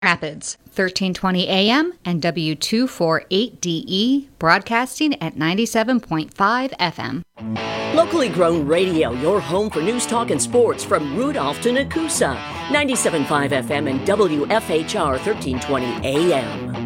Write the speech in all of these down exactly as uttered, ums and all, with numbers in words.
Rapids, thirteen twenty A M and W two forty-eight D E, broadcasting at ninety-seven point five F M. Locally grown radio, your home for news, talk, and sports from Rudolph to Nakusa. ninety-seven point five F M and W F H R thirteen twenty A M.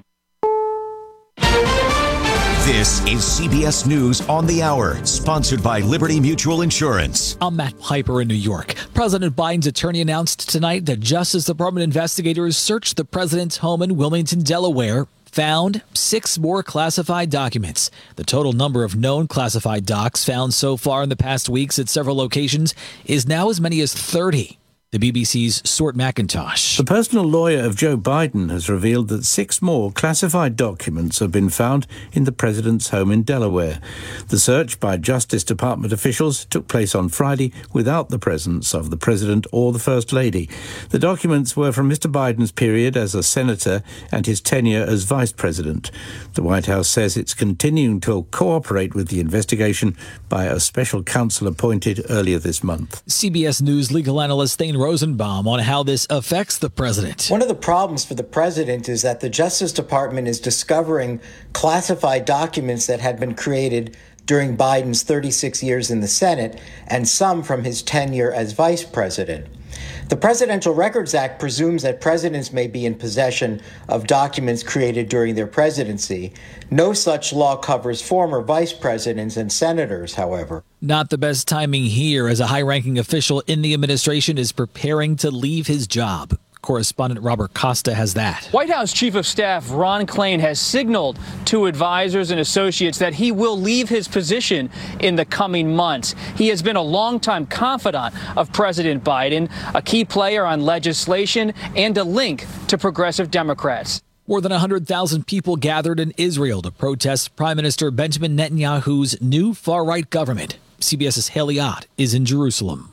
This is C B S News on the Hour, sponsored by Liberty Mutual Insurance. I'm Matt Piper in New York. President Biden's attorney announced tonight that Justice Department investigators searched the president's home in Wilmington, Delaware, found six more classified documents. The total number of known classified docs found so far in the past weeks at several locations is now as many as thirty. The B B C's Stuart McIntosh. The personal lawyer of Joe Biden has revealed that six more classified documents have been found in the president's home in Delaware. The search by Justice Department officials took place on Friday without the presence of the president or the First Lady. The documents were from Mister Biden's period as a senator and his tenure as vice president. The White House says it's continuing to cooperate with the investigation by a special counsel appointed earlier this month. C B S News legal analyst Thane Rosenbaum on how this affects the president. One of the problems for the president is that the Justice Department is discovering classified documents that had been created during Biden's thirty-six years in the Senate and some from his tenure as vice president. The Presidential Records Act presumes that presidents may be in possession of documents created during their presidency. No such law covers former vice presidents and senators, however. Not the best timing here, as a high-ranking official in the administration is preparing to leave his job. Correspondent Robert Costa has that. White House Chief of Staff Ron Klain has signaled to advisors and associates that he will leave his position in the coming months. He has been a longtime confidant of President Biden, a key player on legislation, and a link to progressive Democrats. More than one hundred thousand people gathered in Israel to protest Prime Minister Benjamin Netanyahu's new far-right government. CBS's Haley Ott is in Jerusalem.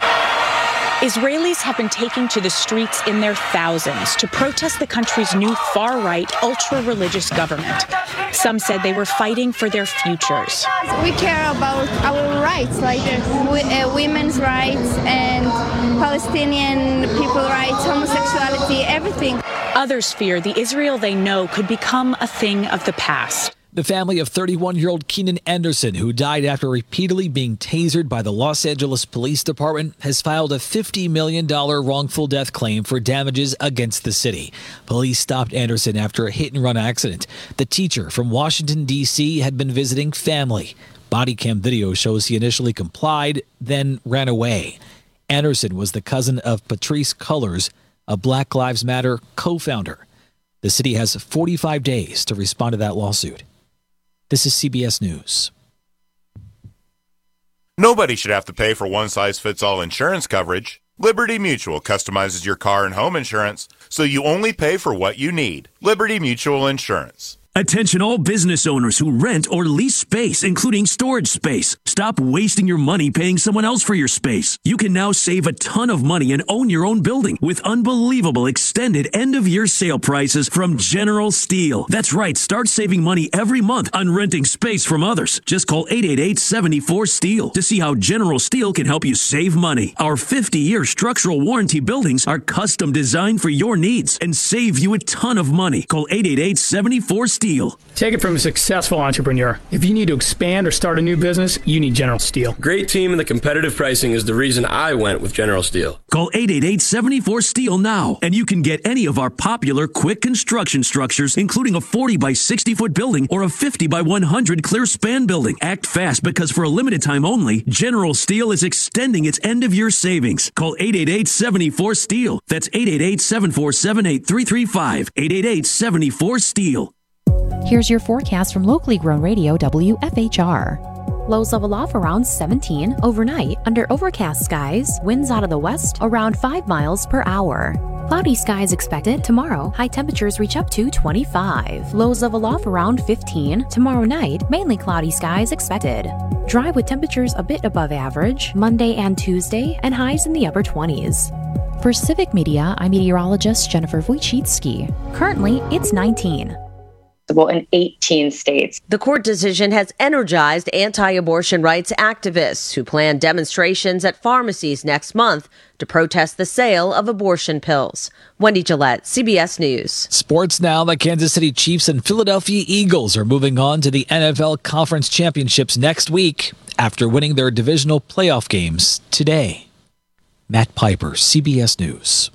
Israelis have been taking to the streets in their thousands to protest the country's new far-right, ultra-religious government. Some said they were fighting for their futures. We care about our rights, like uh, women's rights and Palestinian people rights, homosexuality, everything. Others fear the Israel they know could become a thing of the past. The family of thirty-one-year-old Keenan Anderson, who died after repeatedly being tasered by the Los Angeles Police Department, has filed a fifty million dollars wrongful death claim for damages against the city. Police stopped Anderson after a hit-and-run accident. The teacher from Washington, D C had been visiting family. Body cam video shows he initially complied, then ran away. Anderson was the cousin of Patrisse Cullors, a Black Lives Matter co-founder. The city has forty-five days to respond to that lawsuit. This is C B S News. Nobody should have to pay for one-size-fits-all insurance coverage. Liberty Mutual customizes your car and home insurance, so you only pay for what you need. Liberty Mutual Insurance. Attention all business owners who rent or lease space, including storage space. Stop wasting your money paying someone else for your space. You can now save a ton of money and own your own building with unbelievable extended end-of-year sale prices from General Steel. That's right, start saving money every month on renting space from others. Just call eight eight eight, seven four, STEEL to see how General Steel can help you save money. Our fifty-year structural warranty buildings are custom designed for your needs and save you a ton of money. Call eight eight eight, seven four, STEEL. Take it from a successful entrepreneur. If you need to expand or start a new business, you need General Steel. Great team and the competitive pricing is the reason I went with General Steel. Call eight eight eight, seven four, STEEL now, and you can get any of our popular quick construction structures, including a forty by sixty foot building or a fifty by one hundred clear span building. Act fast, because for a limited time only, General Steel is extending its end-of-year savings. Call eight eight eight, seven four, STEEL. That's eight eight eight, seven four seven, eight three three five. eight eight eight, seven four, STEEL. Here's your forecast from locally grown radio W F H R. Lows level off around seventeen. Overnight, under overcast skies, winds out of the west around five miles per hour. Cloudy skies expected tomorrow. High temperatures reach up to twenty-five. Lows level off around fifteen. Tomorrow night, mainly cloudy skies expected. Dry with temperatures a bit above average Monday and Tuesday, and highs in the upper twenties. For Civic Media, I'm meteorologist Jennifer Wojcicki. Currently, it's nineteen. in eighteen states. The court decision has energized anti-abortion rights activists who plan demonstrations at pharmacies next month to protest the sale of abortion pills. Wendy Gillette, C B S News. Sports now. The Kansas City Chiefs and Philadelphia Eagles are moving on to the N F L Conference Championships next week after winning their divisional playoff games today. Matt Piper, C B S News.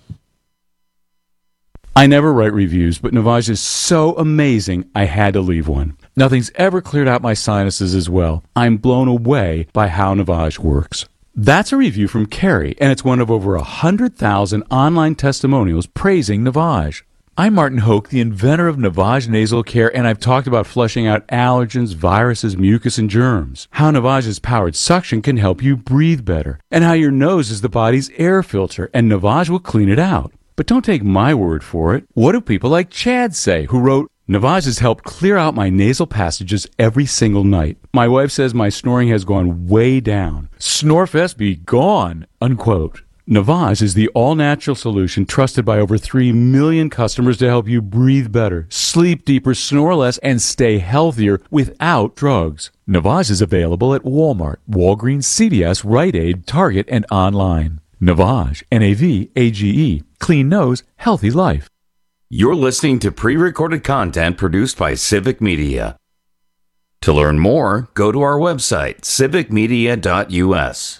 I never write reviews, but Navage is so amazing I had to leave one. Nothing's ever cleared out my sinuses as well. I'm blown away by how Navage works. That's a review from Carrie, and it's one of over one hundred thousand online testimonials praising Navage. I'm Martin Hoke, the inventor of Navage Nasal Care, and I've talked about flushing out allergens, viruses, mucus, and germs. How Navage's powered suction can help you breathe better, and how your nose is the body's air filter, and Navage will clean it out. But don't take my word for it. What do people like Chad say, who wrote, Navage has helped clear out my nasal passages every single night. My wife says my snoring has gone way down. Snorefest be gone, unquote. Navage is the all-natural solution trusted by over three million customers to help you breathe better, sleep deeper, snore less, and stay healthier without drugs. Navage is available at Walmart, Walgreens, C V S, Rite Aid, Target, and online. Navage, N A V A G E. Clean nose, healthy life. You're listening to pre-recorded content produced by Civic Media. To learn more, go to our website, civic media dot u s.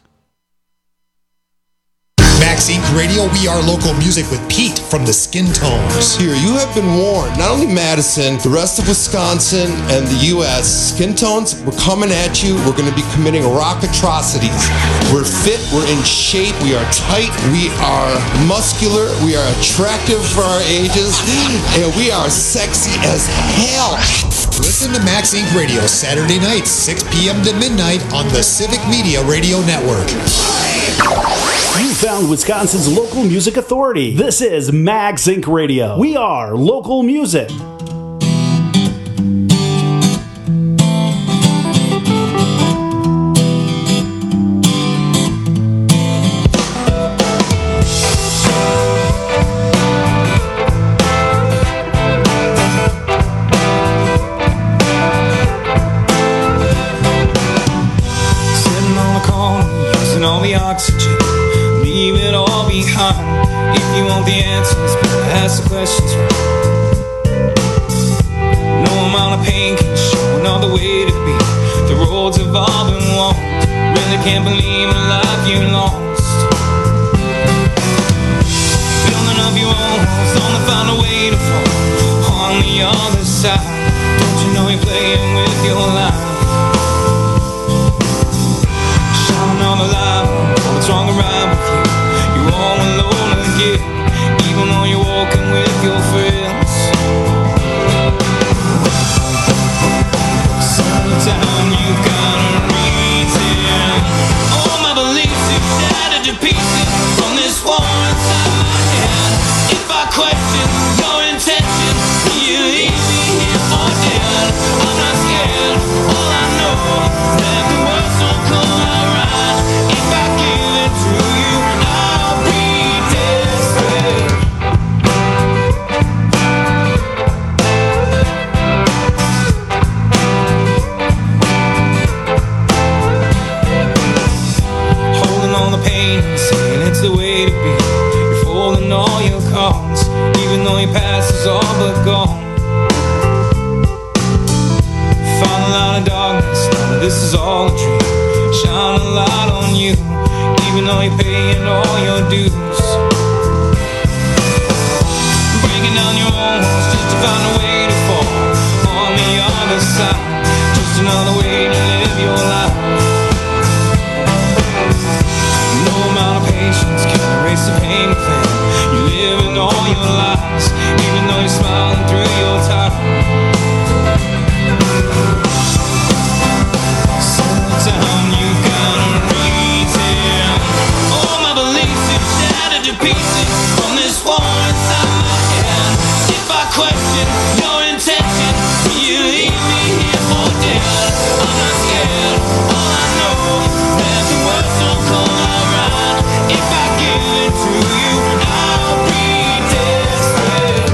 Max Incorporated. Radio, we are local music with Pete from the Skin Tones. Here, you have been warned. Not only Madison, the rest of Wisconsin and the U S Skin Tones, we're coming at you. We're going to be committing rock atrocities. We're fit. We're in shape. We are tight. We are muscular. We are attractive for our ages. And we are sexy as hell. Listen to Max Incorporated Radio Saturday nights, six p.m. to midnight on the Civic Media Radio Network. You found Wisconsin's local music authority. This is Max Incorporated Radio. We are local music. Sitting on the corner, using all the oxygen. Leave it all behind. If you want the answers, better ask the questions right. No amount of pain can show another way to be. The roads have all been walked. Really can't believe the life you lost. Building up your own walls, only find a way to fall on the other side. Don't you know you're playing with your life? Shine another light. What's wrong or right with you? You're all alone again, even though you're walking with your friends. Sometimes you gotta reason. All my beliefs are shattered to pieces from this war inside my head. If I question your intention, will you leave me here for dead? I'm not scared. All I know is that the world's so cold alright. If I give it to you, I'll be desperate. Holding on the pain, saying it's the way to be. You're folding all your cards, even though your past is all but gone. Found a lot of darkness, now this is all a dream. Shine a light on you, even though you're paying all your dues. Breaking down your own walls just to find a way to fall on the other side. Just another way to live your life. No amount of patience can erase the pain within. You're living all your lies, even though you're smiling through your time. Sometimes you gotta reason. All my beliefs are shattered to pieces from this war inside my head. If I question your intention, will you leave me here for dead? I'm not scared. All I know is that the world's so cold alright. If I give it to you, I'll be desperate.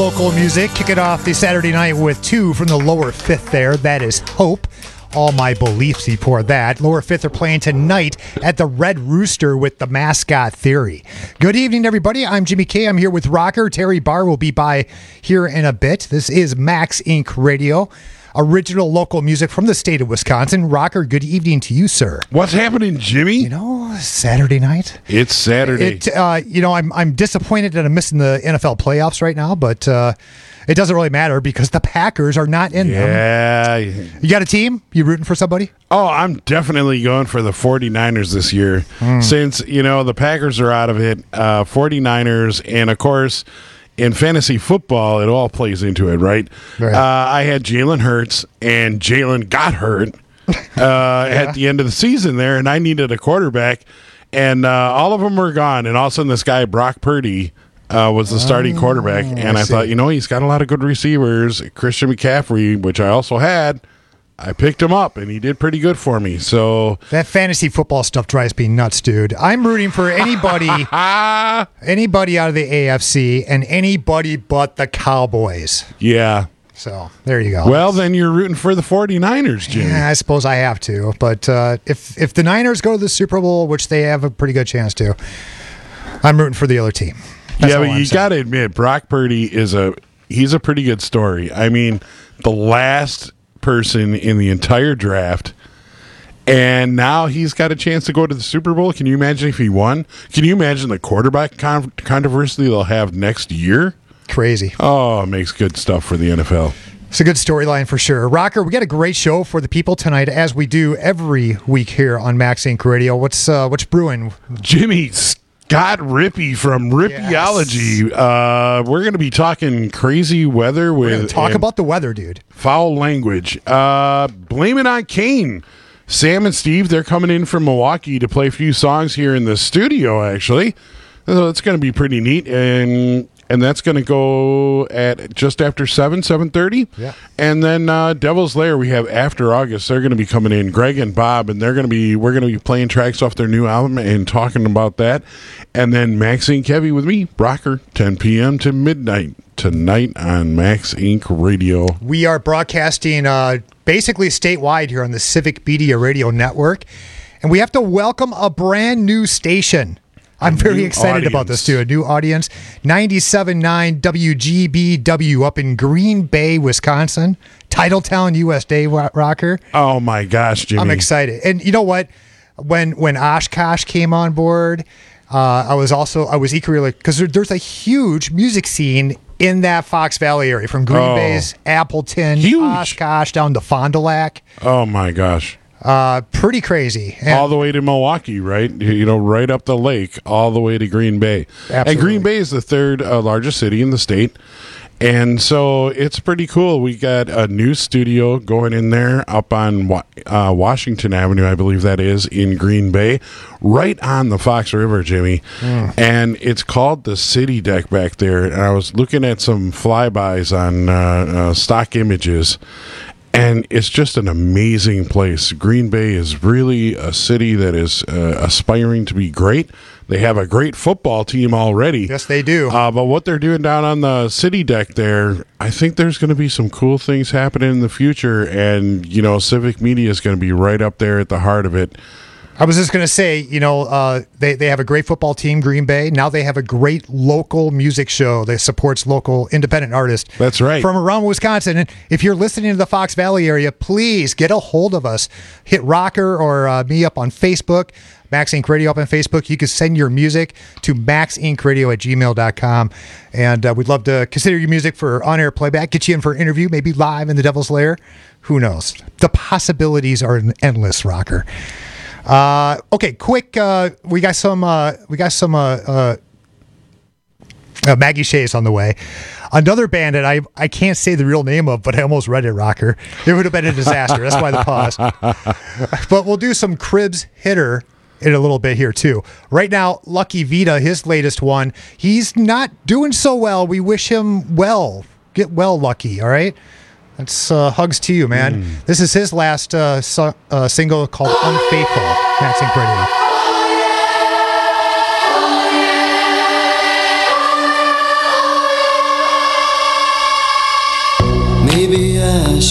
local music. Kick it off the Saturday night with two from the lower fifth there. That is Hope. All My Beliefs before that. Lower fifth are playing tonight at the Red Rooster with the Mascot Theory. Good evening, everybody. I'm Jimmy K. I'm here with Rocker. Terry Barr will be by here in a bit. This is Max Incorporated. Radio. Original local music from the state of Wisconsin. Rocker, good evening to you, sir. What's happening, Jimmy? You know, Saturday night. It's Saturday. It, uh, you know, I'm I'm disappointed that I'm missing the N F L playoffs right now, but uh, it doesn't really matter because the Packers are not in yeah. them. You got a team? You rooting for somebody? Oh, I'm definitely going for the 49ers this year. Mm. Since, you know, the Packers are out of it, uh, 49ers, and of course, in fantasy football, it all plays into it, right? right. Uh, I had Jalen Hurts, and Jalen got hurt uh, yeah. at the end of the season there, and I needed a quarterback, and uh, all of them were gone, and all of a sudden this guy, Brock Purdy, uh, was the starting oh, quarterback, and I, I thought, you know, he's got a lot of good receivers. Christian McCaffrey, which I also had, I picked him up, and he did pretty good for me. So that fantasy football stuff drives me nuts, dude. I'm rooting for anybody, anybody out of the A F C, and anybody but the Cowboys. Yeah. So there you go. Well, then you're rooting for the 49ers, Jimmy. Yeah, I suppose I have to. But uh, if if the Niners go to the Super Bowl, which they have a pretty good chance to, I'm rooting for the other team. That's yeah, but I'm you got to admit, Brock Purdy is a he's a pretty good story. I mean, the last person in the entire draft, and now he's got a chance to go to the Super Bowl. Can you imagine if he won? Can you imagine the quarterback con- controversy they'll have next year? Crazy. Oh, it makes good stuff for the N F L. It's a good storyline for sure. Rocker, we got a great show for the people tonight, as we do every week here on Max Incorporated. Radio. What's uh, what's brewing? Jimmy Scott Rippey from Rippyology. Yes. Uh, we're going to be talking crazy weather with. We're gonna talk about the weather, dude. Foul language. Uh, blame it on Kane. Sam and Steve, they're coming in from Milwaukee to play a few songs here in the studio, actually. So it's going to be pretty neat. And and that's going to go at just after seven, seven thirty. Yeah. And then uh, Devil's Lair, we have After August. They're going to be coming in, Greg and Bob, and they're going to be we're going to be playing tracks off their new album and talking about that. And then Maxine Kevy with me, Rocker, ten p.m. to midnight tonight on Max Incorporated. Radio. We are broadcasting uh, basically statewide here on the Civic Media Radio Network, and we have to welcome a brand new station. I'm very excited audience. about this, too. A new audience. ninety-seven point nine W G B W up in Green Bay, Wisconsin. Titletown, U S A, Rocker. Oh, my gosh, Jimmy. I'm excited. And you know what? When when Oshkosh came on board, uh, I was also, I was equally like, because there, there's a huge music scene in that Fox Valley area, from Green oh, Bay's Appleton, huge. Oshkosh, down to Fond du Lac. Oh, my gosh. Uh, pretty crazy. And all the way to Milwaukee, right? You know, right up the lake, all the way to Green Bay. Absolutely. And Green Bay is the third uh, largest city in the state. And so it's pretty cool. We got a new studio going in there up on uh, Washington Avenue, I believe that is, in Green Bay, right on the Fox River, Jimmy. Mm. And it's called the City Deck back there. And I was looking at some flybys on uh, uh, stock images, and it's just an amazing place. Green Bay is really a city that is uh, aspiring to be great. They have a great football team already. Yes, they do. Uh, but what they're doing down on the City Deck there, I think there's going to be some cool things happening in the future. And, you know, Civic Media is going to be right up there at the heart of it. I was just going to say, you know, uh, they, they have a great football team, Green Bay. Now they have a great local music show that supports local independent artists. That's right. From around Wisconsin. And if you're listening to the Fox Valley area, please get a hold of us. Hit Rocker or uh, me up on Facebook, Max Incorporated. Radio up on Facebook. You can send your music to max inc radio at gmail dot com. And uh, we'd love to consider your music for on-air playback, get you in for an interview, maybe live in the Devil's Lair. Who knows? The possibilities are endless, Rocker. Uh, okay, quick. Uh, we got some. Uh, we got some. Uh, uh, uh, Maggie Shea's on the way. Another band that I I can't say the real name of, but I almost read it. Rocker. It would have been a disaster. That's why the pause. But we'll do some Cribs Hitter in a little bit here too. Right now, Lucky Vita, his latest one. He's not doing so well. We wish him well. Get well, Lucky. All right. That's uh, hugs to you, man. Mm. This is his last uh, so, uh, single called Unfaithful. Max Incorporated.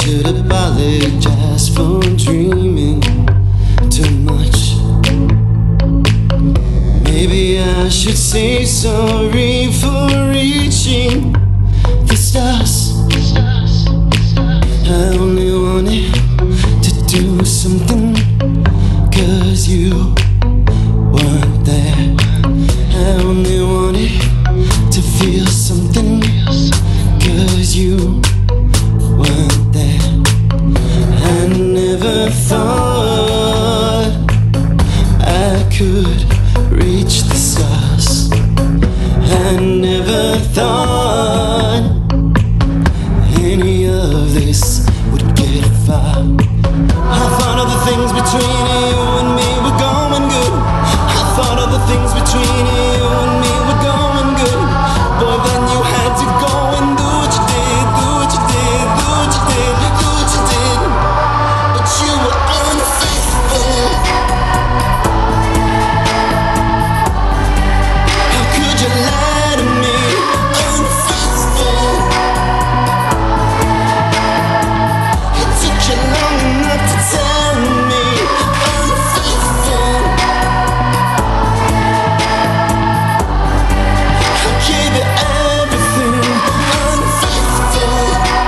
should apologize for dreaming too much. Maybe I should say sorry for reaching the stars. I only wanted to do something, cause you weren't there. I only wanted to feel something, cause you weren't there. I never thought I could reach the stars. I never thought any of this would get far. I thought of the things between you and me were going good. I thought of the things between you and me were going good. Boy, then you had to go and do what you did, do what you did, do what you did, do what you did. But you were unfaithful. How could you lie to me? Unfaithful. It took you long enough to tell me. Unfaithful. I gave you everything. Unfaithful.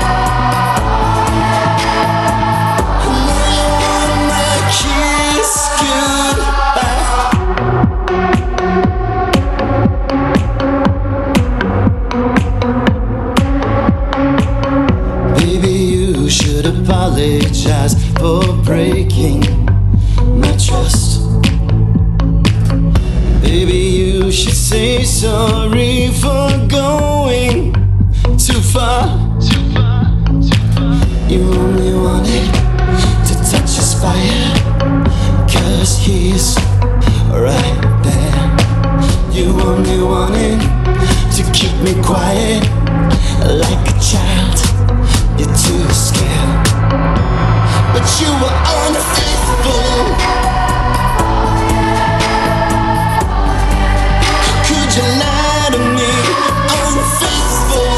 And now you want my kiss goodbye. Baby, you should apologize for breaking my trust. Baby, you should say sorry for going too far. You only wanted to touch his fire, cause he's right there. You only wanted to keep me quiet like a child. You're too scared, but you were unfaithful. How could you lie to me? Unfaithful.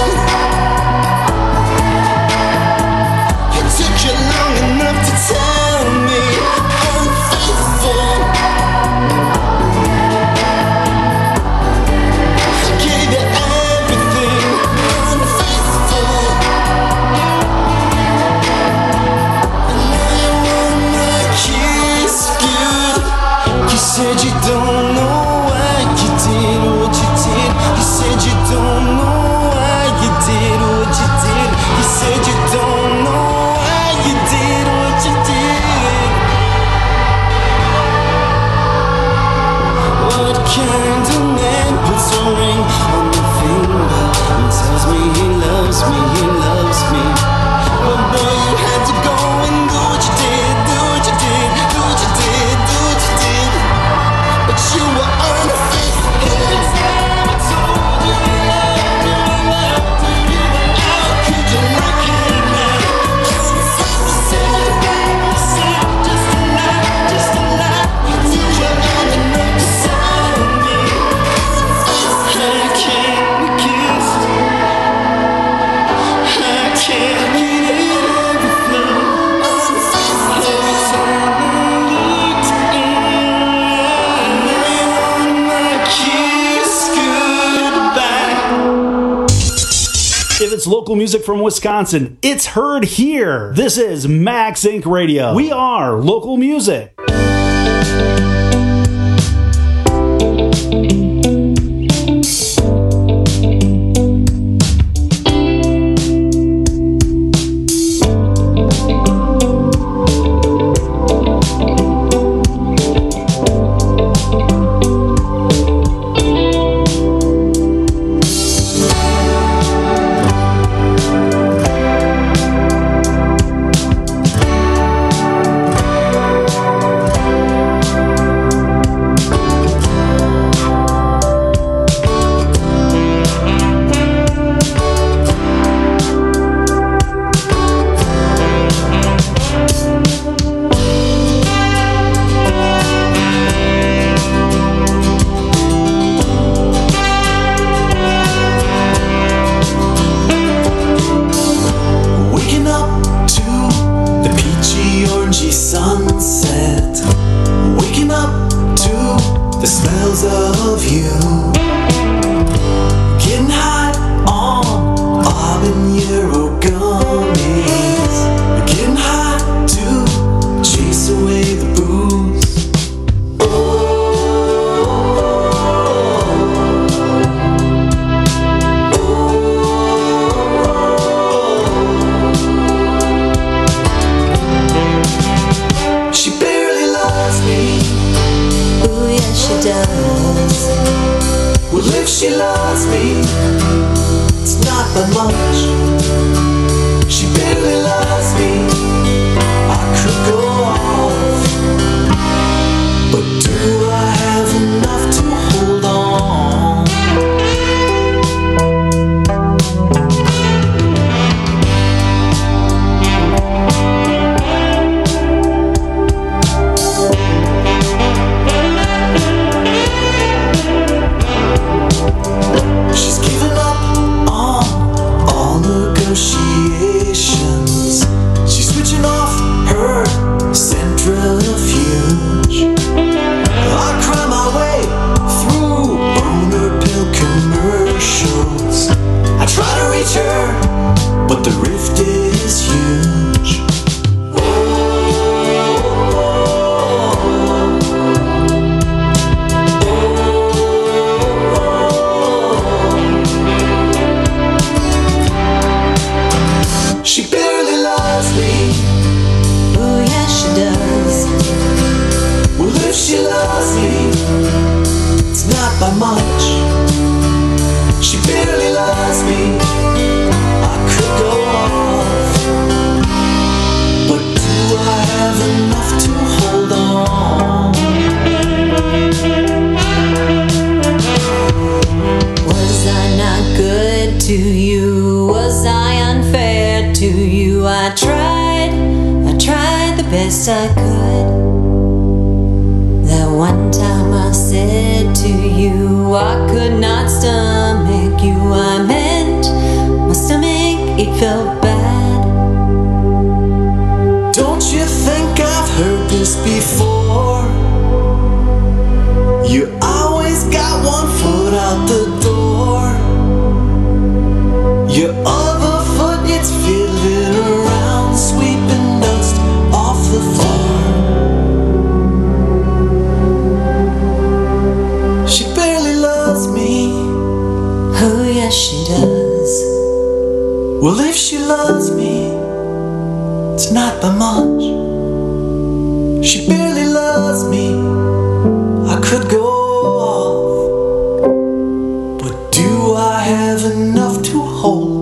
It took you long enough to tell me. Unfaithful. I gave you everything. Unfaithful. And now you want my kiss good. You said you don't know why you did what you did. You said you don't know why you did what you did. You said you don't know why you did what you did. What kind of man puts a ring on my finger and tells me he loves me, he loves me? But boy, you had to go and do what you did, do what you did, do what you did, do what you did. But you were unfaithful. I told you I loved you, I loved you. How could you lie to me? Unfaithful. Said just a lie, just a lie. You did your own enough to tell me. I can't kiss. I can't get everything. Every time I looked in your eye, now you want my kiss goodbye. If it's local music from Wisconsin, it's heard here. This is Max Incorporated. Radio. We are local music. much. She barely loves me. I could go off, but do I have enough to hold on? She's given up on all negotiations. She's switching off her centrifuge. I cry my way through boner pill commercials. I try to reach her, but the rift is huge. She barely loves me. Oh yes she does. Well if she loves me, it's not by much. She barely loves me. I could go off, but do I have enough to hold on? Was I not good to you? Was I unfair to you? I tried, I tried the best I could. That one time I said to you I could not stomach you. I meant my stomach, it felt bad. Don't you think I've heard this before? You always got one foot out the door. Your other foot, it's fiddling around, sweeping dust off the floor. She barely loves me. Oh yes she does. Well if she loves me, it's not by much. She barely loves me. I could go off, but do I have enough to hold?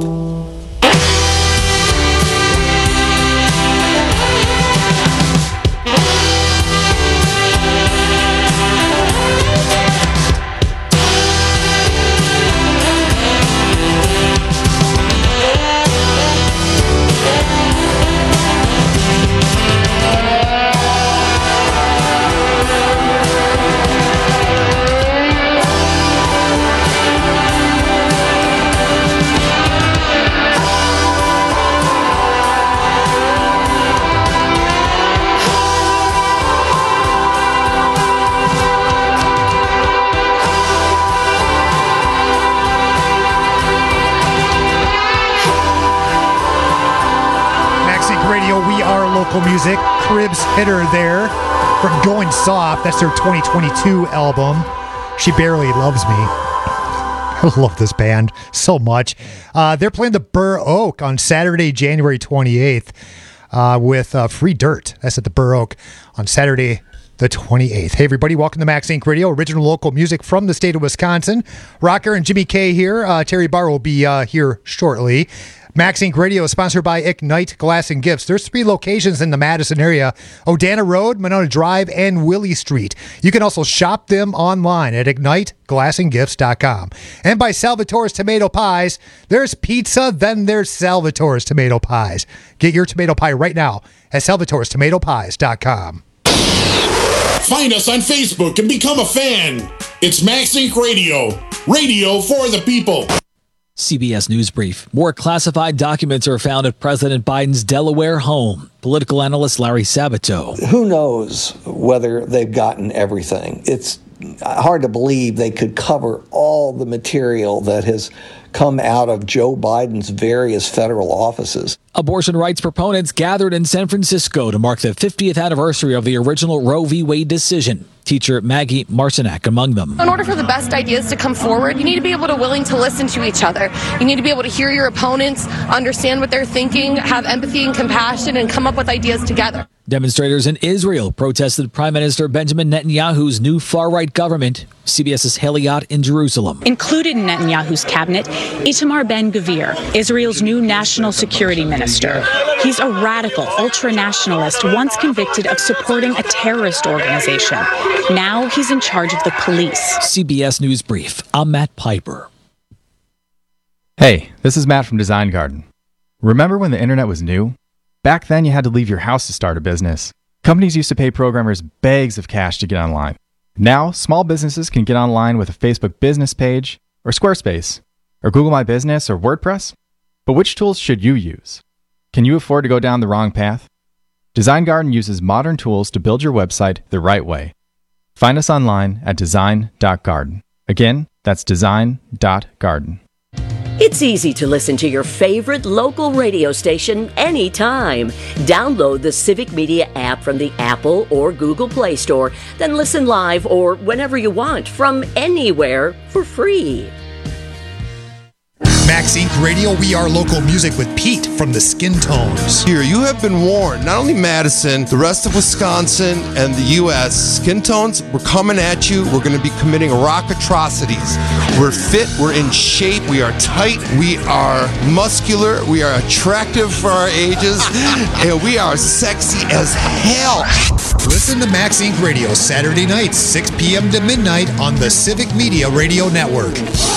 Music, Cribs Hitter there from Going Soft. That's their twenty twenty-two album. She Barely Loves Me. I love this band so much. Uh, they're playing the Burr Oak on Saturday, January twenty-eighth uh, with uh, Free Dirt. That's at the Burr Oak on Saturday the twenty-eighth. Hey, everybody. Welcome to Max Inc Radio, original local music from the state of Wisconsin. Rocker and Jimmy K here. Uh, Terry Barr will be uh, here shortly. Max Inc Radio is sponsored by Ignite Glass and Gifts. There's three locations in the Madison area: Odana Road, Monona Drive, and Willie Street. You can also shop them online at ignite glass and gifts dot com. And by Salvatore's Tomato Pies. There's pizza, then there's Salvatore's Tomato Pies. Get your tomato pie right now at salvatores tomato pies dot com. Find us on Facebook and become a fan. It's Max Inc Radio. Radio for the people. C B S News Brief. More classified documents are found at President Biden's Delaware home. Political analyst Larry Sabato. Who knows whether they've gotten everything? It's hard to believe they could cover all the material that has come out of Joe Biden's various federal offices. Abortion rights proponents gathered in San Francisco to mark the fiftieth anniversary of the original Roe v. Wade decision. Teacher Maggie Marcinak among them. In order for the best ideas to come forward, you need to be able to willing to listen to each other. You need to be able to hear your opponents, understand what they're thinking, have empathy and compassion, and come up with ideas together. Demonstrators in Israel protested Prime Minister Benjamin Netanyahu's new far-right government. CBS's Haley Ott in Jerusalem. Included in Netanyahu's cabinet, Itamar Ben-Gvir, Israel's new national security minister. He's a radical ultra-nationalist once convicted of supporting a terrorist organization. Now he's in charge of the police. C B S News Brief. I'm Matt Piper. Hey, this is Matt from Design Garden. Remember when the internet was new? Back then, you had to leave your house to start a business. Companies used to pay programmers bags of cash to get online. Now, small businesses can get online with a Facebook business page, or Squarespace, or Google My Business, or WordPress. But which tools should you use? Can you afford to go down the wrong path? Design Garden uses modern tools to build your website the right way. Find us online at design dot garden. Again, that's design dot garden. It's easy to listen to your favorite local radio station anytime. Download the Civic Media app from the Apple or Google Play Store, then listen live or whenever you want from anywhere for free. Max Incorporated. Radio, we are local music with Pete from the Skin Tones. Here, you have been warned. Not only Madison, the rest of Wisconsin and the U S Skin Tones, we're coming at you. We're going to be committing rock atrocities. We're fit. We're in shape. We are tight. We are muscular. We are attractive for our ages. And we are sexy as hell. Listen to Max Incorporated. Radio Saturday nights, six p.m. to midnight on the Civic Media Radio Network.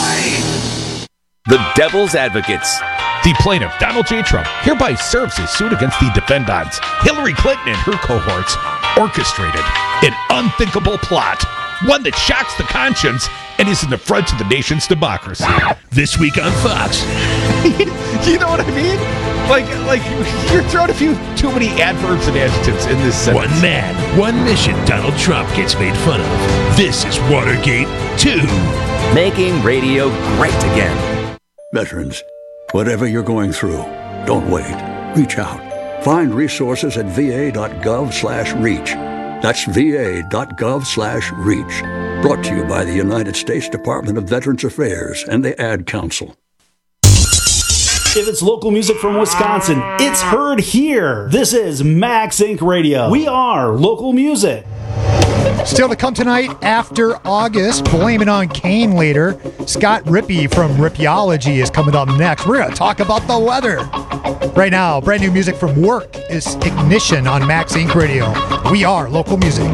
The Devil's Advocates. The plaintiff, Donald J. Trump, hereby serves his suit against the defendants, Hillary Clinton and her cohorts, orchestrated an unthinkable plot, one that shocks the conscience and is an affront to the nation's democracy. This week on Fox. You know what I mean? Like, like you're throwing a few too many adverbs and adjectives in this sentence. One man, one mission Donald Trump gets made fun of. This is Watergate two. Making radio great again. Veterans, whatever you're going through, don't wait. Reach out. Find resources at va.gov slash reach. That's va.gov slash reach. Brought to you by the United States Department of Veterans Affairs and the Ad Council. If it's local music from Wisconsin, it's heard here. This is Max Incorporated. Radio. We are local music. Still to come tonight after August, Blame It on Kane later. Scott Rippey from Ripyology is coming up next. We're going to talk about the weather. Right now, brand new music from Work is Ignition on Max Incorporated. Radio. We are local music.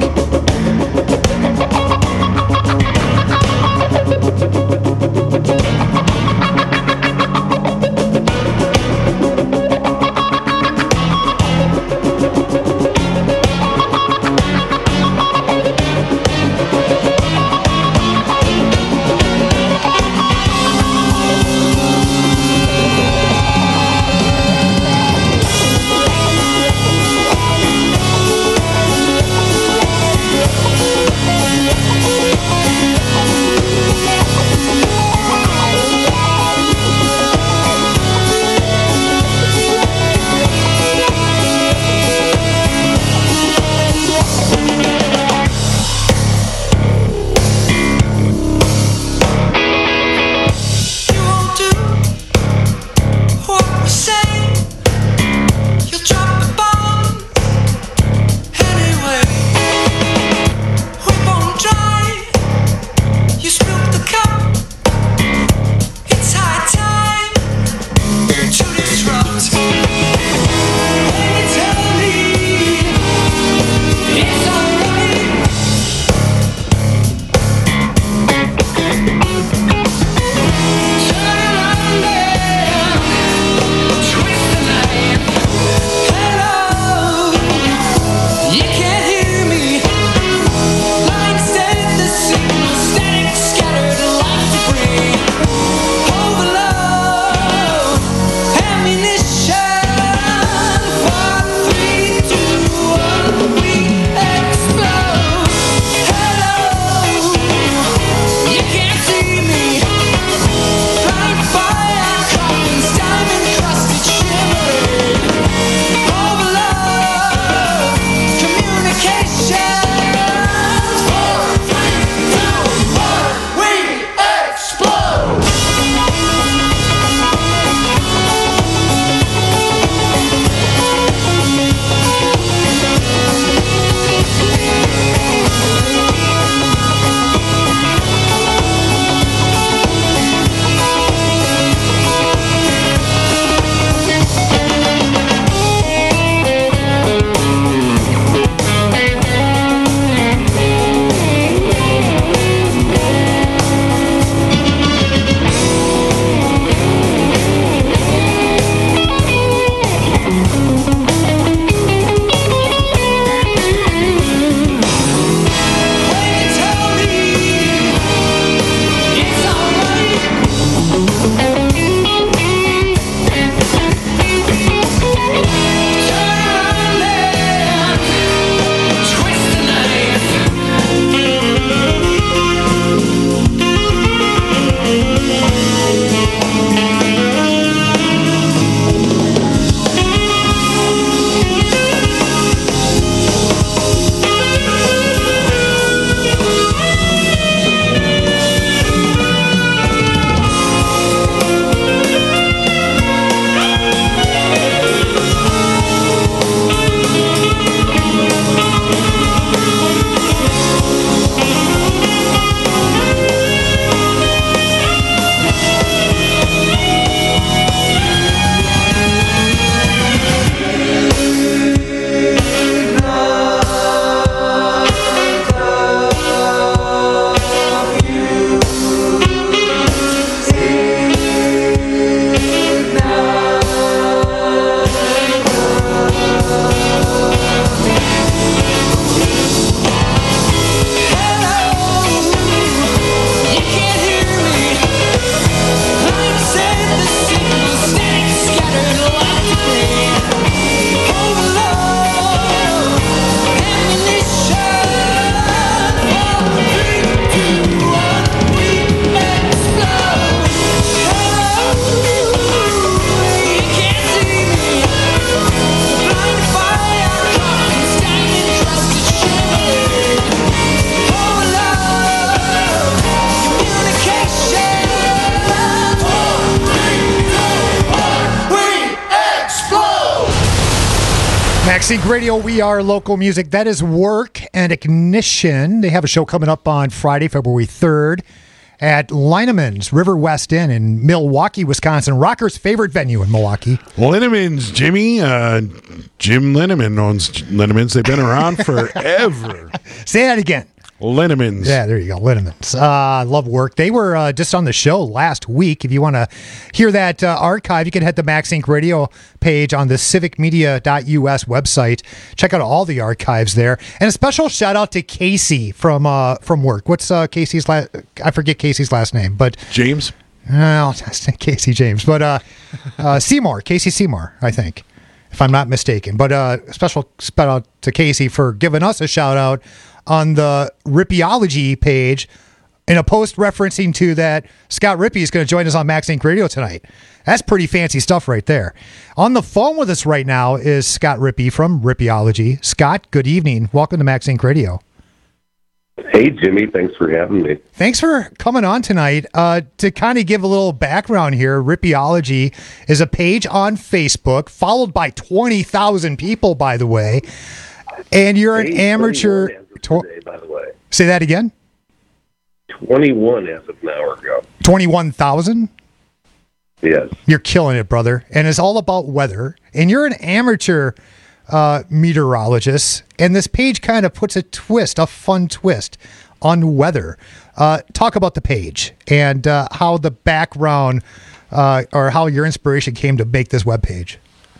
MaxSync Radio, we are local music. That is Work and Ignition. They have a show coming up on Friday, February third at Lineman's River West Inn in Milwaukee, Wisconsin. Rocker's favorite venue in Milwaukee. Linneman's, Jimmy. Uh, Jim Linneman owns Linneman's. They've been around forever. Say that again. Linneman's. Yeah, there you go. Linneman's. I uh, love Work. They were uh, just on the show last week. If you want to hear that uh, archive, you can head to MaxSync Radio page on the civic media dot U S website. Check out all the archives there. And a special shout out to Casey from uh, from Work. What's uh, Casey's last? I forget Casey's last name, but James. Well, Casey James, but uh, uh, Seymour, Casey Seymour, I think, if I'm not mistaken. But uh, special shout out to Casey for giving us a shout out on the Rippeology page in a post referencing to that Scott Rippey is going to join us on MaxSync Radio tonight. That's pretty fancy stuff right there. On the phone with us right now is Scott Rippey from Rippeology. Scott, good evening. Welcome to MaxSync Radio. Hey, Jimmy. Thanks for having me. Thanks for coming on tonight. Uh, to kind of give a little background here, Rippeology is a page on Facebook, followed by twenty thousand people, by the way. And you're an Hey, amateur. Today, by the way. Say that again? twenty-one as of an hour ago. twenty-one thousand? Yes. You're killing it, brother. And it's all about weather. And you're an amateur uh, meteorologist. And this page kind of puts a twist, a fun twist on weather. Uh, talk about the page and uh, how the background uh, or how your inspiration came to make this webpage.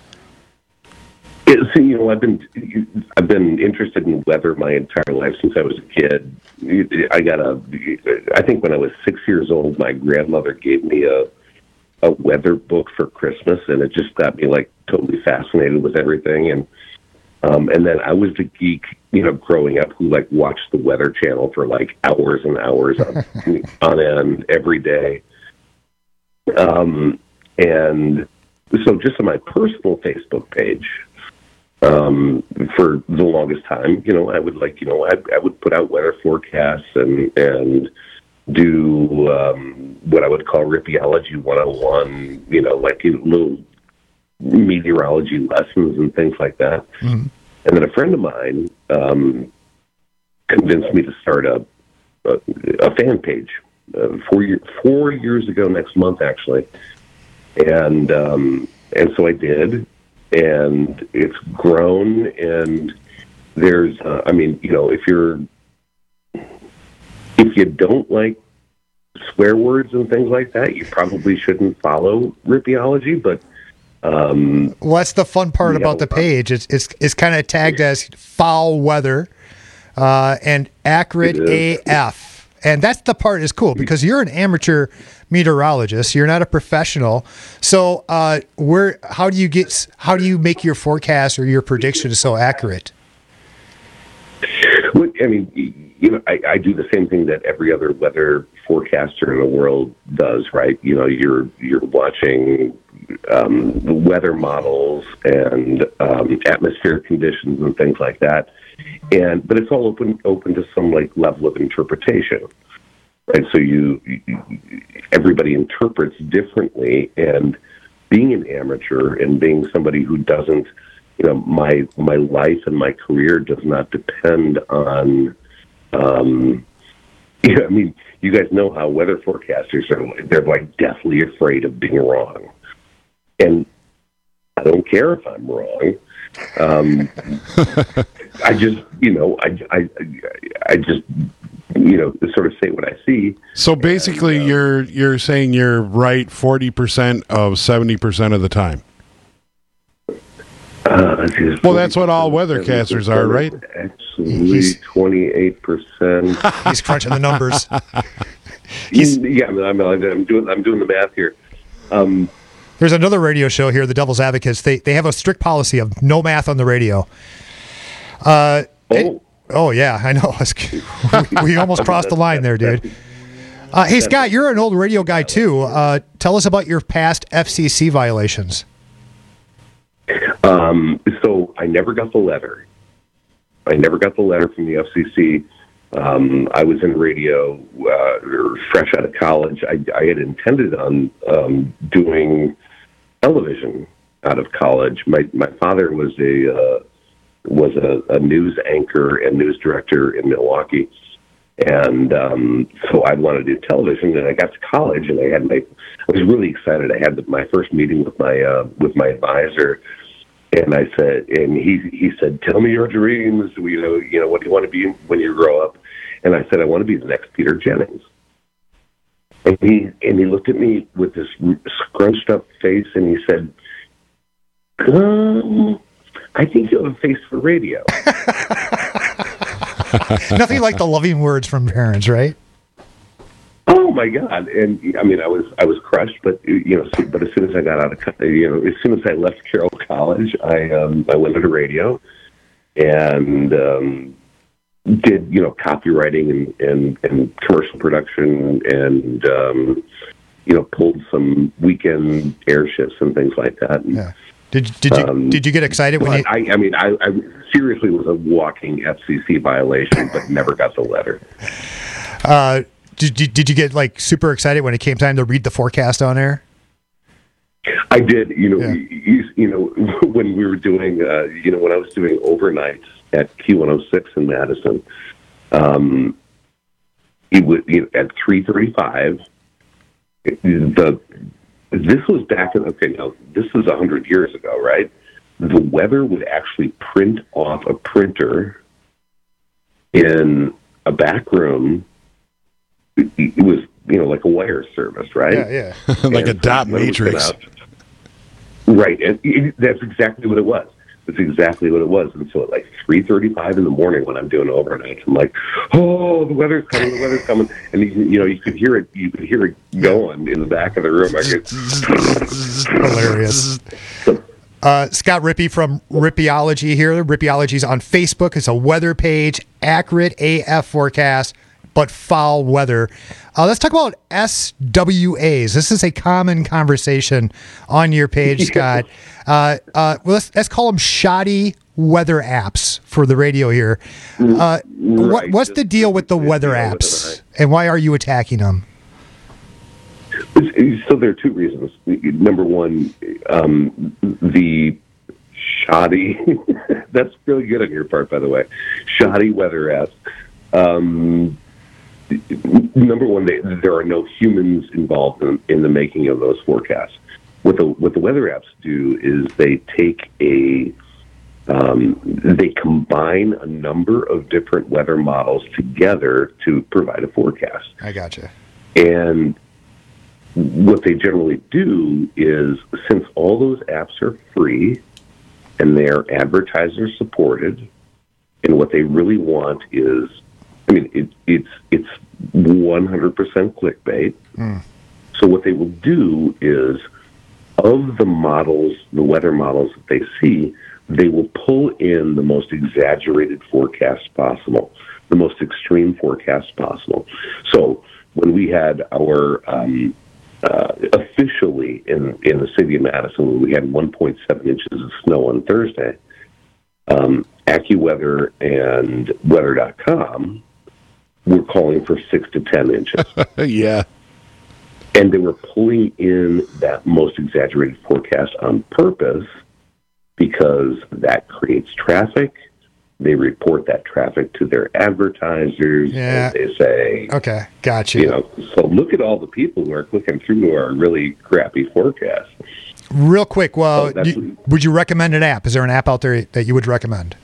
Yeah, see, you know, I've been I've been interested in weather my entire life since I was a kid. I got a, I think when I was six years old, my grandmother gave me a a weather book for Christmas, and it just got me like totally fascinated with everything. And um, and then I was the geek, you know, growing up who like watched the Weather Channel for like hours and hours on, on end every day. Um, and so just on my personal Facebook page. Um, for the longest time, you know, I would like, you know, I, I would put out weather forecasts and and do um, what I would call Rippeology one oh one, you know, like you know, little meteorology lessons and things like that. Mm-hmm. And then a friend of mine um, convinced me to start a a, a fan page uh, four year, four years ago next month, actually, and um, and so I did. And it's grown, and there's, uh, I mean, you know, if you're, if you don't like swear words and things like that, you probably shouldn't follow Rippeology, but, um... Well, that's the fun part about know, the page. It's, it's, it's kind of tagged as foul weather, uh, and accurate A F. And that's the part is cool because you're an amateur meteorologist. You're not a professional. So, uh, where? How do you get? How do you make your forecast or your predictions so accurate? Well, I mean, you know, I, I do the same thing that every other weather forecaster in the world does, right? You know, you're you're watching um, weather models and um, atmospheric conditions and things like that. And but it's all open open to some like level of interpretation, right? So you, you everybody interprets differently, and being an amateur and being somebody who doesn't, you know, my my life and my career does not depend on. Um, you know, I mean, you guys know how weather forecasters are. They're like deathly afraid of being wrong, and I don't care if I'm wrong. Um, I just, you know, I, I, I just, you know, sort of say what I see. So basically, and, uh, you're you're saying you're right forty percent of seventy percent of the time. Uh, well, that's what all weathercasters are, right? Actually, twenty-eight percent. He's crunching the numbers. He's, yeah, I'm, I'm, I'm doing I'm doing the math here. Um, There's another radio show here, the Devil's Advocates. They they have a strict policy of no math on the radio. Uh, oh. It, oh, yeah, I know. we, we almost crossed the line there, dude. Uh, hey, Scott, you're an old radio guy, too. Uh, tell us about your past F C C violations. Um, so I never got the letter. I never got the letter from the F C C. Um, I was in radio, uh, fresh out of college. I, I had intended on um, doing television out of college. My my father was a uh, was a, a news anchor and news director in Milwaukee. And um, so I wanted to do television, and I got to college, and I had my, I was really excited. I had my first meeting with my uh, with my advisor, and I said, and he he said, "Tell me your dreams. You know, you know, what do you want to be when you grow up?" And I said, "I want to be the next Peter Jennings." And he and he looked at me with this scrunched up face, and he said, um, "I think you have a face for radio." Nothing like the loving words from parents, right? Oh my God! And I mean, I was I was crushed, but you know, but as soon as I got out of co- you know, as soon as I left Carroll College, I um, I went into radio and um, did you know copywriting and, and, and commercial production and um, you know pulled some weekend air shifts and things like that. And, yeah. Did did you um, did you get excited when you? I, I mean, I, I seriously was a walking F C C violation, but never got the letter. Uh, did, did did you get like super excited when it came time to read the forecast on air? I did. You know, Yeah. you, you know when we were doing, uh, you know, when I was doing overnights at Q one oh six in Madison, um, it would you know, at three thirty-five. The this was back in okay. Now this was a hundred years ago, right? The weather would actually print off a printer in a back room. It, it was, you know, like a wire service, right? Yeah, yeah. Like And a dot when it was matrix. sent out- right, and it, that's exactly what it was. That's exactly what it was. And so at like three thirty-five in the morning when I'm doing overnight, I'm like, oh, the weather's coming, the weather's coming. And, you, you know, you could hear it, you could hear it going in the back of the room. I could, Hilarious. Uh, Scott Rippey from Rippyology here. Rippyology's on Facebook. It's a weather page, accurate A F forecast, but foul weather. Uh, let's talk about S W As. This is a common conversation on your page, Scott. Uh, uh, well, let's, let's call them shoddy weather apps for the radio here. Uh, what, Right. what's the deal with the weather apps, and why are you attacking them? So there are two reasons. Number one, um, the shoddy, that's really good on your part, by the way, shoddy weather apps. Um, number one, they, there are no humans involved in, in the making of those forecasts. What the what the weather apps do is they take a um, they combine a number of different weather models together to provide a forecast. I gotcha. And what they generally do is, since all those apps are free and they're advertiser supported, and what they really want is, I mean, it, it's it's one hundred percent clickbait. Mm. So what they will do is, of the models, the weather models that they see, they will pull in the most exaggerated forecast possible, the most extreme forecast possible. So when we had our um, uh, officially in, in the city of Madison, when we had one point seven inches of snow on Thursday, um, AccuWeather and Weather dot com were calling for six to ten inches. Yeah. And they were pulling in that most exaggerated forecast on purpose because that creates traffic. They report that traffic to their advertisers. Yeah. And they say, Okay, gotcha. you know, so look at all the people who are clicking through our really crappy forecasts. Real quick, well, Oh, that's- you, would you recommend an app? Is there an app out there that you would recommend?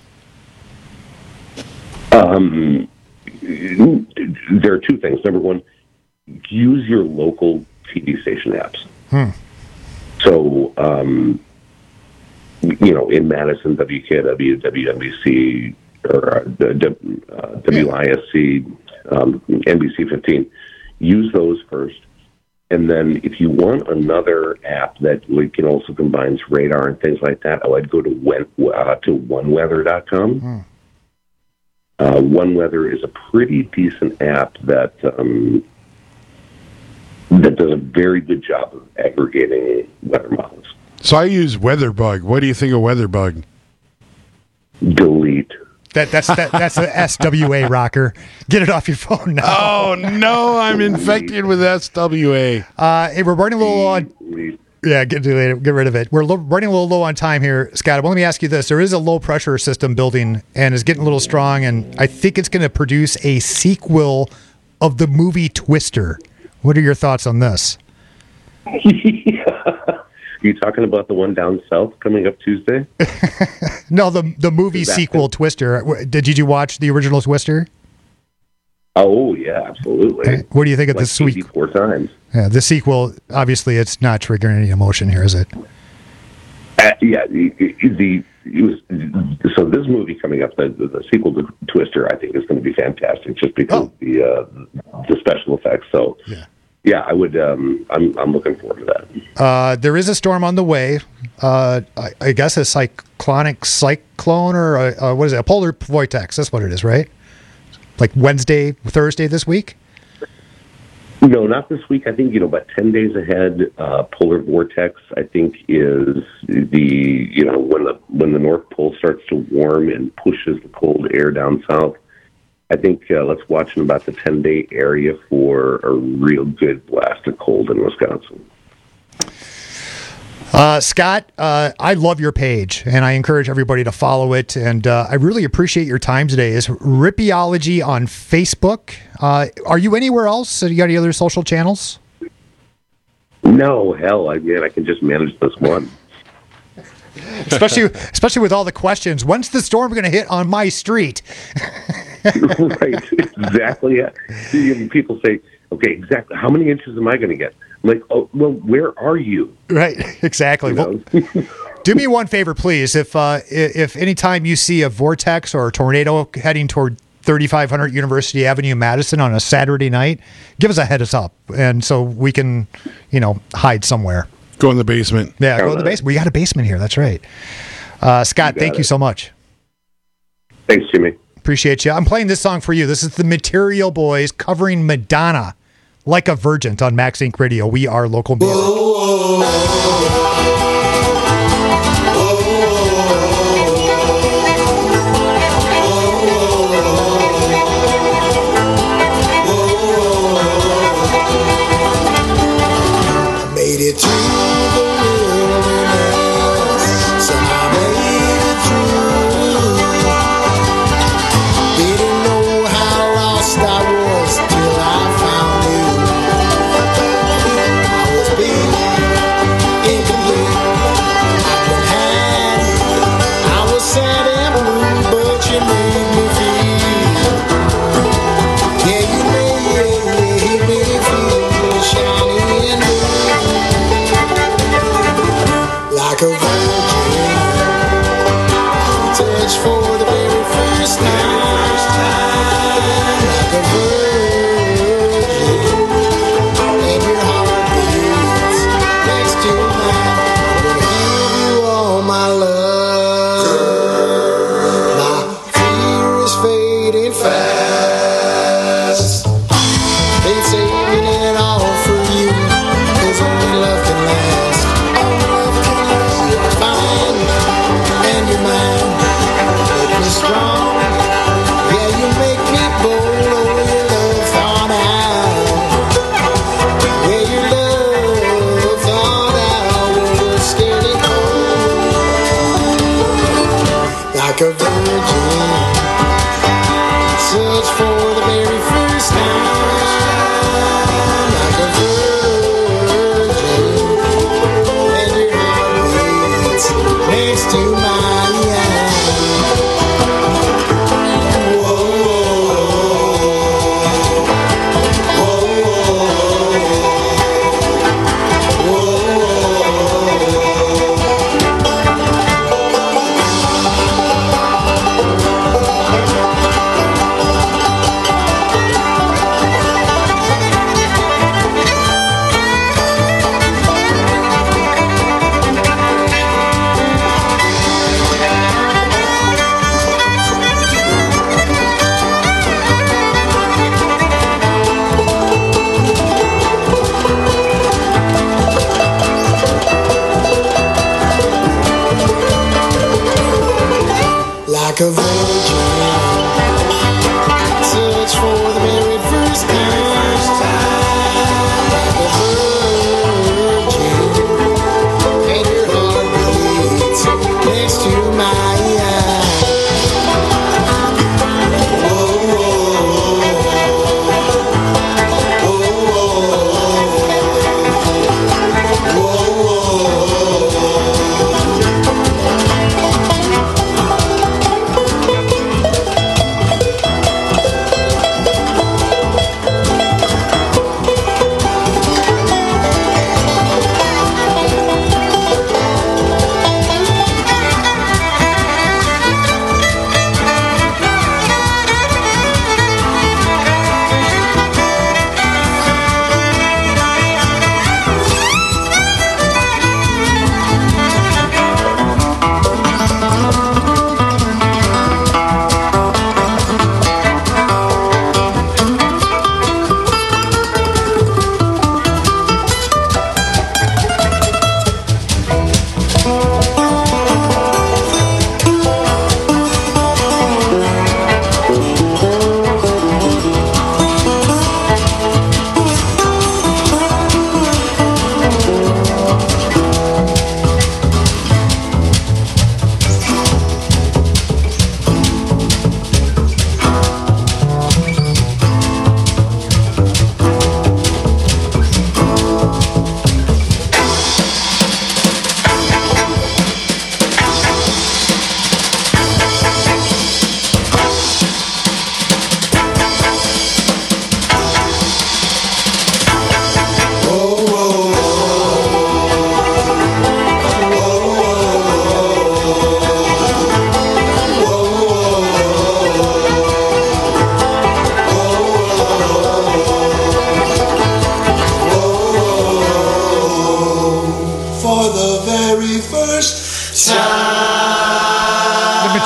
Um, there are two things. Number one, use your local T V station apps. Hmm. So, um, you know, in Madison, W K W, W N B C, or uh, the, uh, W I S C, um, N B C fifteen, use those first. And then if you want another app that like, you know, also combines radar and things like that, oh, I'd go to, when, uh, to one weather dot com. Hmm. Uh, OneWeather is a pretty decent app that um, that does a very good job of aggregating weather models. So I use WeatherBug. What do you think of WeatherBug? Delete. That that's that, that's the S W A rocker. Get it off your phone now. Oh no, I'm infected with S W A. Uh, hey, we're running a little on. Yeah, get, get rid of it. We're lo- running a little low on time here, Scott. Well, let me ask you this. There is a low-pressure system building, and is getting a little strong, and I think it's going to produce a sequel of the movie Twister. What are your thoughts on this? You talking about the one down south coming up Tuesday? No, the the movie sequel, it? Twister. Did, did you watch the original Twister? Oh, yeah, absolutely. What do you think of like this week? Four times. Yeah, the sequel, obviously, it's not triggering any emotion here, is it? Uh, yeah, the, the it was so this movie coming up, the, the sequel to Twister, I think is going to be fantastic, just because oh. the uh, the special effects. So, yeah, yeah I would. Um, I'm I'm looking forward to that. Uh, there is a storm on the way. Uh, I, I guess a cyclonic cyclone or a, uh, what is it? A polar vortex. That's what it is, right? Like Wednesday, Thursday this week? No, not this week. I think, you know, about ten days ahead, uh, polar vortex, I think, is the, you know, when the when the North Pole starts to warm and pushes the cold air down south. I think uh, let's watch in about the ten-day area for a real good blast of cold in Wisconsin. Uh, Scott, uh, I love your page, and I encourage everybody to follow it. And uh, I really appreciate your time today. Is Rippeology on Facebook? Uh, are you anywhere else? You got any other social channels? No, hell, I mean, I can just manage this one. especially, especially with all the questions. When's the storm going to hit on my street? Right, exactly. Yeah. People say, okay, exactly. How many inches am I going to get? I'm like, oh, well, where are you? Right, exactly. You know? Well, do me one favor, please. If uh, if anytime you see a vortex or a tornado heading toward thirty-five hundred University Avenue, Madison on a Saturday night, give us a heads up, and so we can, you know, hide somewhere. Go in the basement. Yeah, go in the basement. We got a basement here. That's right. Uh, Scott, you thank it. you so much. Thanks, Jimmy. Appreciate you. I'm playing this song for you. This is the Material Boys covering Madonna, Like a Virgin, on Max Inc Radio. We are local music. Whoa, whoa, whoa.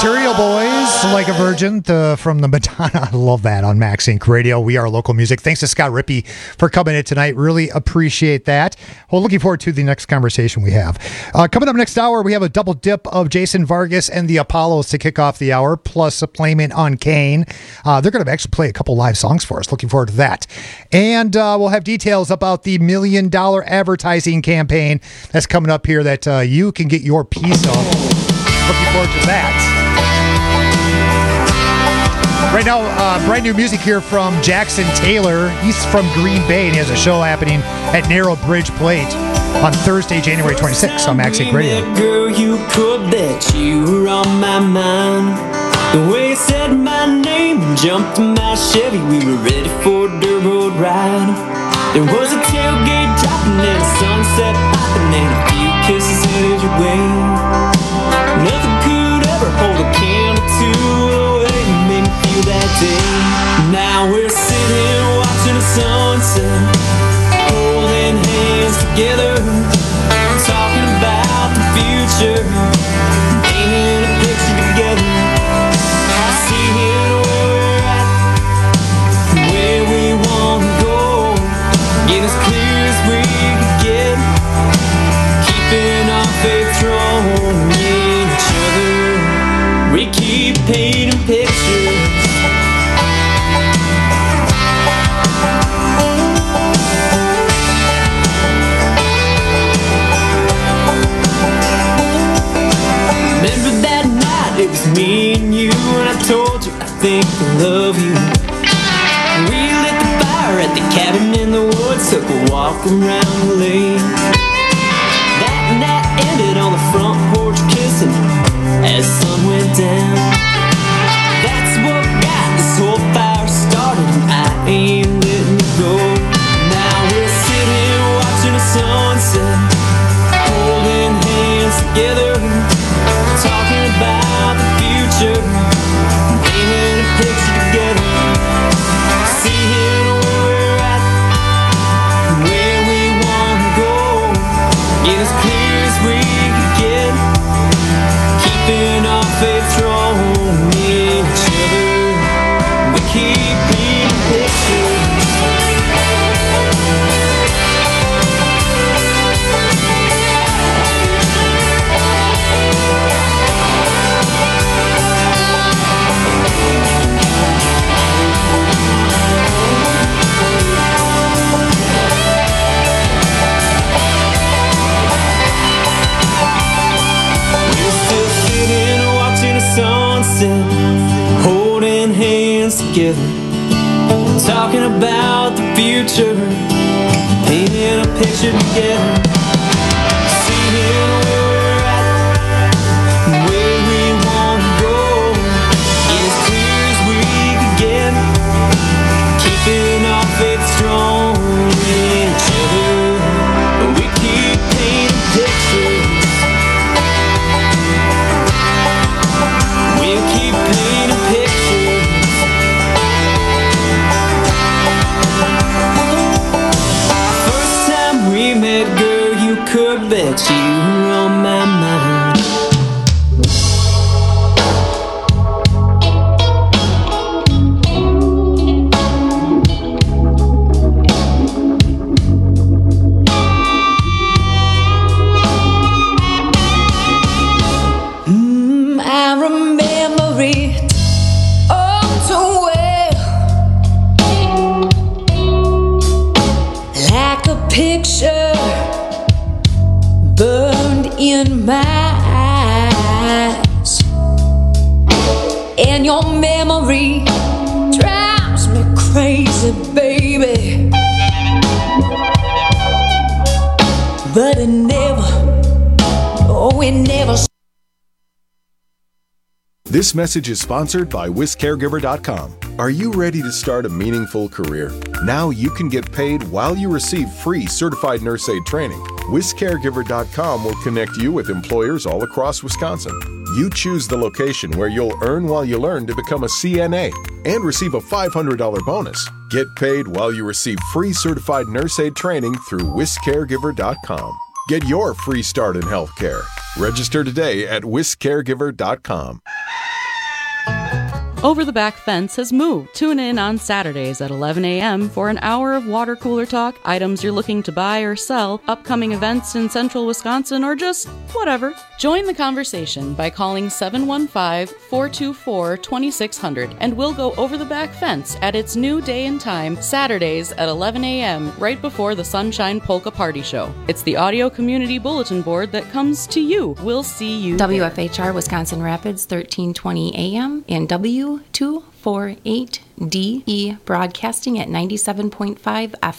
Material Boys, Like a Virgin, the, from the Madonna. I love that on Max Inc Radio. We are local music. Thanks to Scott Rippey for coming in tonight. Really appreciate that. Well, looking forward to the next conversation we have. Uh, coming up next hour, we have a double dip of Jason Vargas and the Apollos to kick off the hour, plus a playment on Kane. Uh, they're going to actually play a couple live songs for us. Looking forward to that. And uh, we'll have details about the million dollar advertising campaign that's coming up here that uh, you can get your piece of. Looking forward to that. Right now, uh, brand new music here from Jackson Taylor. He's from Green Bay, and he has a show happening at Narrow Bridge Plate on Thursday, January twenty-sixth on Max Inc Radio. Girl, you could bet you were on my mind. The way you said my name and jumped in my Chevy, we were ready for a dirt road ride. There was a tailgate dropping and a sunset popping and a few kisses headed your way. Nothing could ever hold a candle to the way you made me feel that day. Now we're sitting watching the sunset, holding hands together, talking about the future, painting a picture together, seeing where we're at, where we want to go, get as clear as we can get, keeping our faith strong in each other. We keep painting pictures. Remember that night, it was me and you, and I told you I think I love you. We lit the fire at the cabin in the woods, took a walk around the lake. That night ended on the front porch kissing as the sun went down. That's what got this whole fire started, and I ain't letting it go. Now we're sitting watching the sunset, holding hands together, talking about the future, painting a picture together, seeing where we're at, where we want to go, get as clear as we can get, keeping our faith strong in each other. We keep painting pictures. Holding hands together, talking about the future, painting a picture together, seeing where we're at, where we want to go, get as clear as we can get, keeping our faith strong in each other. We keep painting pictures. We'll keep painting pictures. First time we met, girl, you could bet you were on my mind. Mm, I remember it all too well, like a picture burned in my eyes, and your memory drives me crazy, baby, but it never, oh it never. This message is sponsored by Whisk Caregiver dot com. Are you ready to start a meaningful career? Now you can get paid while you receive free certified nurse aid training. Whisk Caregiver dot com will connect you with employers all across Wisconsin. You choose the location where you'll earn while you learn to become a C N A and receive a five hundred dollars bonus. Get paid while you receive free certified nurse aid training through Whisk Caregiver dot com. Get your free start in healthcare. Register today at Whisk Caregiver dot com. Over the Back Fence has moved. Tune in on Saturdays at eleven a.m. for an hour of water cooler talk, items you're looking to buy or sell, upcoming events in central Wisconsin, or just whatever. Join the conversation by calling seven one five, four two four, two six zero zero and we'll go over the back fence at its new day and time, Saturdays at eleven a.m. right before the Sunshine Polka Party Show. It's the audio community bulletin board that comes to you. We'll see you W F H R Wisconsin Rapids, thirteen twenty A M and W two forty-eight D E broadcasting at ninety-seven point five F